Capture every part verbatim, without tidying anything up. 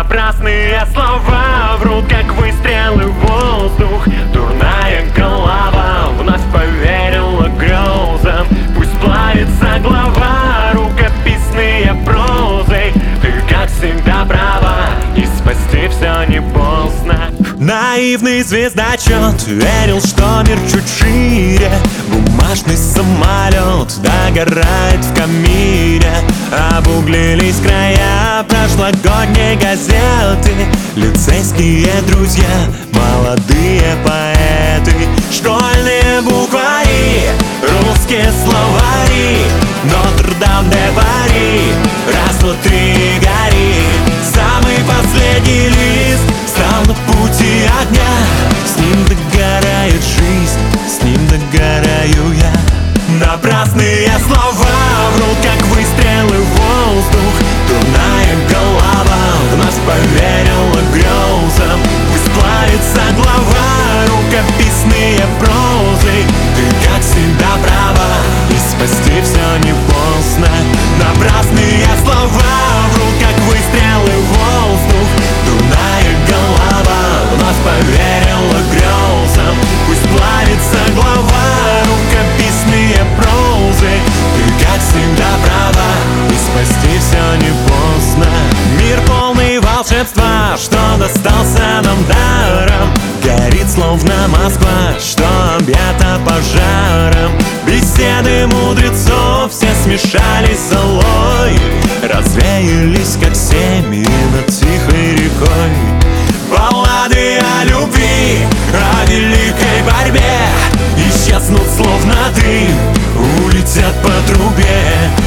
Напрасные слова врут, как выстрелы в воздух. Дурная голова вновь поверила грезам. Пусть плавится глава рукописные прозой. Ты, как всегда, права, и спасти все не поздно. Наивный звездочет верил, что мир чуть шире. Бумажный самолет догорает в камине. Обуглились края прошлогодней газеты. Лицейские друзья, молодые поэты. Школьные буквари, русские словари. Нотр-Дам-де-Пари, раз, два, три, гори. Самый последний лист стал на пути огня. С ним догорает жизнь, с ним догораю я. Напрасные слова врут, как выстрелы в воздух. Дурная голова вновь поверила грезам. Пусть плавится глава рукописные прозы. Ты, как всегда, права, и спасти все не поздно. Напрасные слова врут, как выстрелы в воздух. Дурная голова вновь поверила грезам. Пусть плавится глава рукописные прозы. Ты, как всегда, права, и спасти все не поздно. Мир полный волшебства, что достался нам даром. Горит словно Москва, что объята пожаром. Беседы мудрецов все смешались с золой. Развеялись, как семьи над тихой рекой. Баллады о любви, о великой борьбе исчезнут словно дым, улетят по трубе.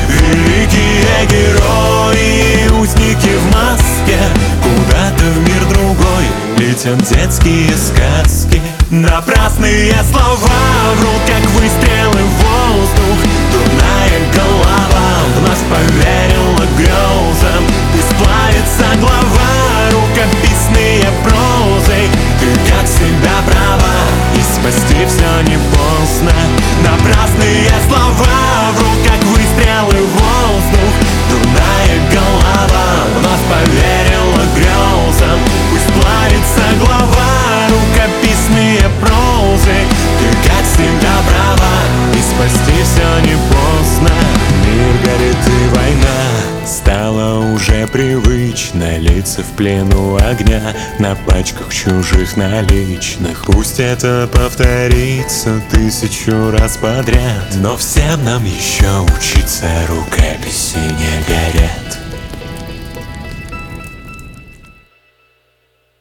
Великие герои, узники в маске, куда-то в мир другой летят детские сказки. Напрасные слова врут, как выстрелы в воздух. Дурная голова вновь поверила грезам. Пусть плавится глава рукописные прозой. Ты, как всегда, права, и спасти все не поздно. Напрасные слова врут, как выстрелы в воздух. Дурная голова вновь поверила грезам. Пусть плавится глава рукописные прозы. Ты, как всегда, права, и спасти все не поздно. Мир горит и война стала уже привычно. Лица в плену огня на пачках чужих наличных. Пусть это повторится тысячу раз подряд, но всем нам еще учиться рукописи не горят.